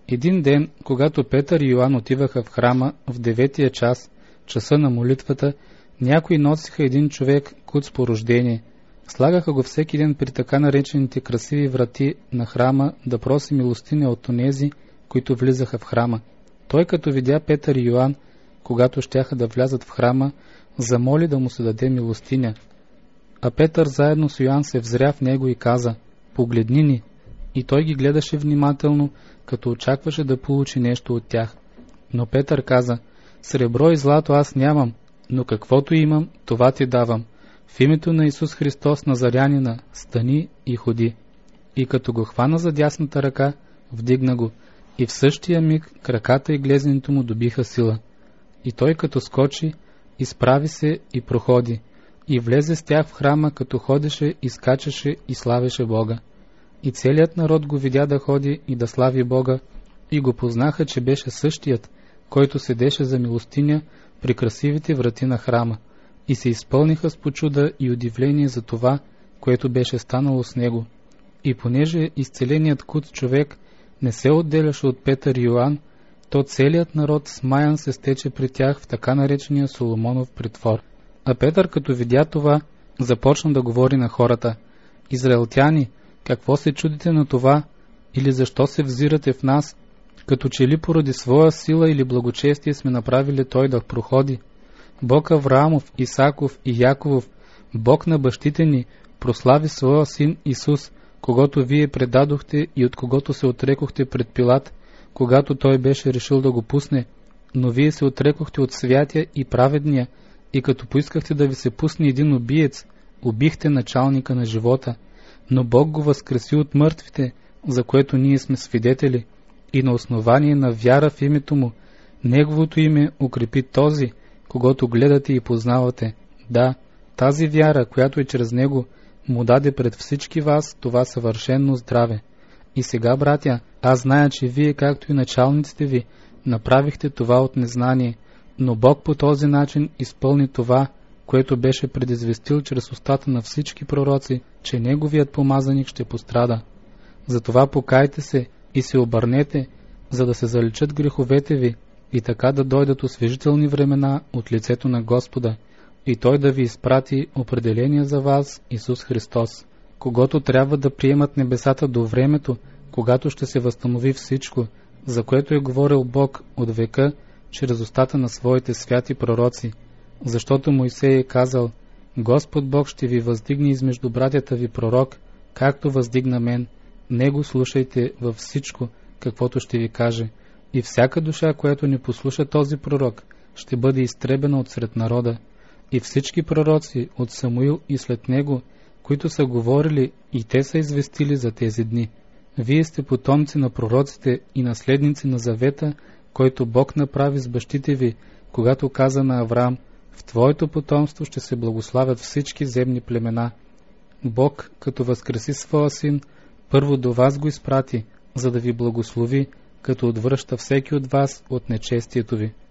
Един ден, когато Петър и Йоан отиваха в храма в 9-тия час, часа на молитвата, някои носиха един човек куц по рождение. Слагаха го всеки ден при така наречените красиви врати на храма да проси милостиня от онези, които влизаха в храма. Той, като видя Петър и Йоан, когато щяха да влязат в храма, замоли да му се даде милостиня. А Петър заедно с Йоан се взря в него и каза: „Погледни ни!“ И той ги гледаше внимателно, като очакваше да получи нещо от тях. Но Петър каза: „Сребро и злато аз нямам, но каквото имам, това ти давам. В името на Исус Христос Назарянина, стани и ходи.“ И като го хвана за дясната ръка, вдигна го, и в същия миг краката и глезненето му добиха сила. И той като скочи, изправи се и проходи, и влезе с тях в храма, като ходеше и скачаше и славеше Бога. И целият народ го видя да ходи и да слави Бога, и го познаха, че беше същият, който седеше за милостиня при красивите врати на храма, и се изпълниха с почуда и удивление за това, което беше станало с него. И понеже изцеленият куц човек не се отделяше от Петър и Йоан, то целият народ смаян се стече при тях в така наречения Соломонов притвор. А Петър, като видя това, започна да говори на хората: „Израелтяни, какво се чудите на това, или защо се взирате в нас, като че ли поради своя сила или благочестие сме направили той да проходи? Бог Авраамов, Исаков и Яковов, Бог на бащите ни, прослави своя син Исус, когото вие предадохте и от когото се отрекохте пред Пилат, когато той беше решил да го пусне, но вие се отрекохте от святия и праведния, и като поискахте да ви се пусне един убиец, убихте началника на живота, но Бог го възкреси от мъртвите, за което ние сме свидетели, и на основание на вяра в името му, неговото име укрепи този, когото гледате и познавате. Да, тази вяра, която е чрез него, му даде пред всички вас това съвършено здраве. И сега, братя, аз зная, че вие, както и началниците ви, направихте това от незнание, но Бог по този начин изпълни това, което беше предизвестил чрез устата на всички пророци, че неговият помазаник ще пострада. Затова покайте се и се обърнете, за да се заличат греховете ви и така да дойдат освежителни времена от лицето на Господа, и Той да ви изпрати определение за вас Исус Христос, когото трябва да приемат небесата до времето, когато ще се възстанови всичко, за което е говорил Бог от века, чрез устата на своите святи пророци. Защото Мойсей е казал: „Господ Бог ще ви въздигне измежду братята ви пророк, както въздигна мен. Него слушайте във всичко, каквото ще ви каже. И всяка душа, която не послуша този пророк, ще бъде изтребена от сред народа.“ И всички пророци от Самуил и след него, които са говорили, и те са известили за тези дни. Вие сте потомци на пророците и наследници на завета, който Бог направи с бащите ви, когато каза на Авраам: „В твоето потомство ще се благославят всички земни племена.“ Бог, като възкреси своя син, първо до вас го изпрати, за да ви благослови, като отвръща всеки от вас от нечестието ви.